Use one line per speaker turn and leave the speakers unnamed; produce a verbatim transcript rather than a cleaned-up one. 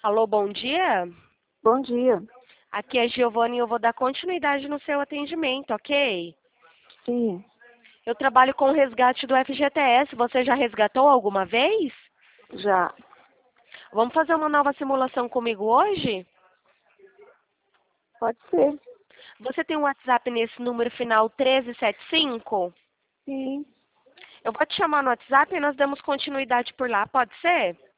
Alô, bom dia.
Bom dia.
Aqui é Giovanni e eu vou dar continuidade no seu atendimento, ok?
Sim,
Eu trabalho com o resgate do F G T S. Você já resgatou alguma vez?
já.
Vamos fazer uma nova simulação comigo hoje?
Pode ser.
Você tem um WhatsApp nesse número final treze setenta e cinco?
Sim,
Eu vou te chamar no WhatsApp e nós damos continuidade por lá, pode ser?